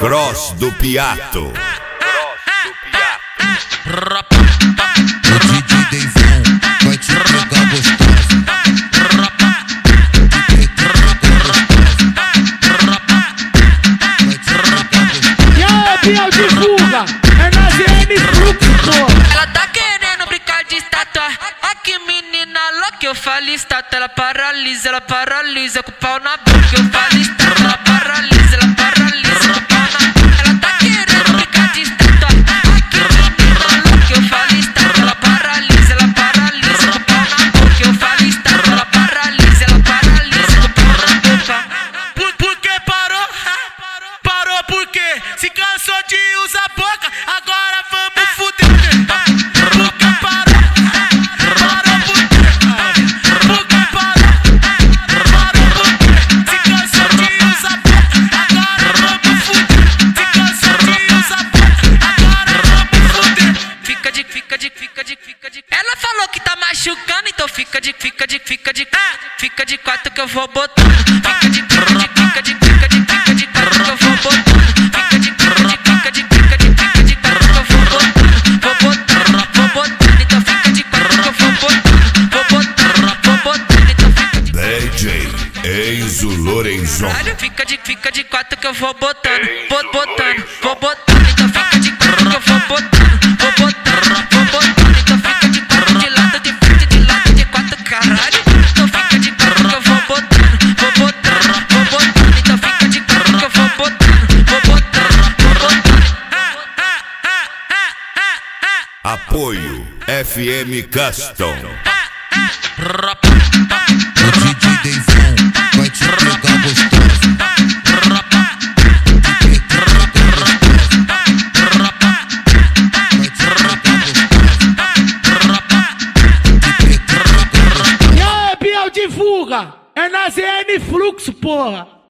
Cross do Piato. O DJ Deivão vai te pegar gostosa. E aí, Biel, divulga! É na ZN Fluxo. Ela tá querendo brincar de estátua. Aqui menina louca, eu falo estátua. Ela paralisa com o pau na boca. Eu falo estátua, ela paralisa com o pau na boca. Ela tá querendo brincar de estátua. Aqui menina louca, eu falo estátua. Ela paralisa com o pau na boca. Eu falo estátua, ela paralisa com o pau na boca. Por que parou? Parou por quê? Se cansou de usar a boca, agora vamos fuder. Por que parou? Parou por quê? Por que parou? Parou por quê? Se cansou de usar a boca, agora vamos fuder. Se cansou de usar a boca, agora vamos fuder. Fica de. Ela falou que tá machucando, então fica de quatro que eu vou botando. Fica de quatro que eu vou botando. Fica de quatro que eu vou botando. Então fica de quatro que eu vou botando. Então fica de DJ Enzo Lorenzon. Fica de quatro que eu vou botando. Vou botando. Então fica de quatro que eu vou botando. Vou botando. Então fica de quatro de lado, de frente, de lado, de quatro, caralho. Então fica de quatro que eu vou botando. Vou botando. Então fica de quatro que eu vou botando. Vou botando. Apoio FM Custom. O DJ Deivão vai te pegar gostosa. E aí, Biel, divulga! É na ZN Fluxo, porra!